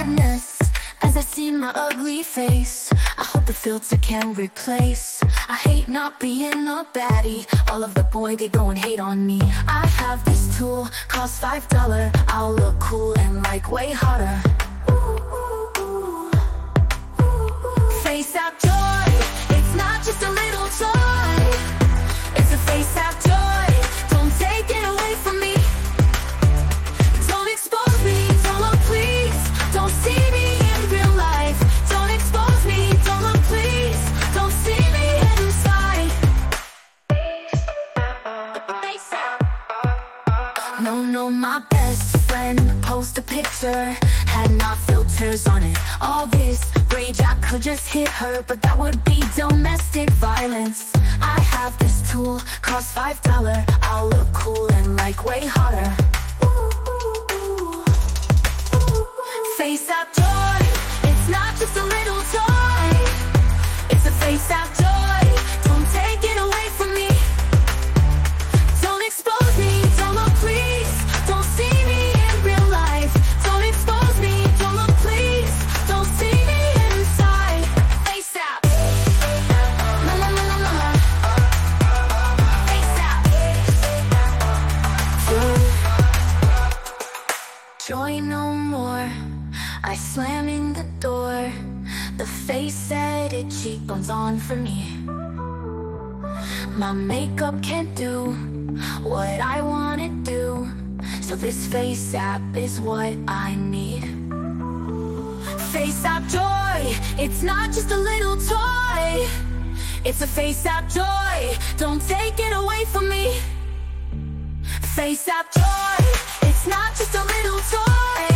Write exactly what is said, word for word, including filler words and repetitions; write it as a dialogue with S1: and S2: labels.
S1: sadness as I see my ugly face. I hope the filter can replace. I hate not being a baddie. All of the boy, they go and hate on me. I have this tool, costs five dollars. I'll look cool and like way hotter. Face app joy, it's not just a little toy. It's a face app joy, don't take it away from me. Don't expose me, don't look please. Don't see me in real life. Don't expose me, don't look please. Don't see me inside. No, no, my best friend post a picture, had not filters on it. All this rage, I could just hit her, but that would be domestic violence. I have this tool, costs five dollars. I'll look cool and like way hotter. Face app joy, it's not just a little toy. It's a face app joy, don't take it away from me. Don't expose me, don't look please. Don't see me in real life. Don't expose me, don't look please. Don't see me inside. Face app. La la la la la. Face app. Joy no more. I slam in the door. The face said it, cheekbones on for me. My makeup can't do what I wanna do, so this face app is what I need. Face app joy, it's not just a little toy. It's a face app joy, don't take it away from me. Face app joy, it's not just a little toy.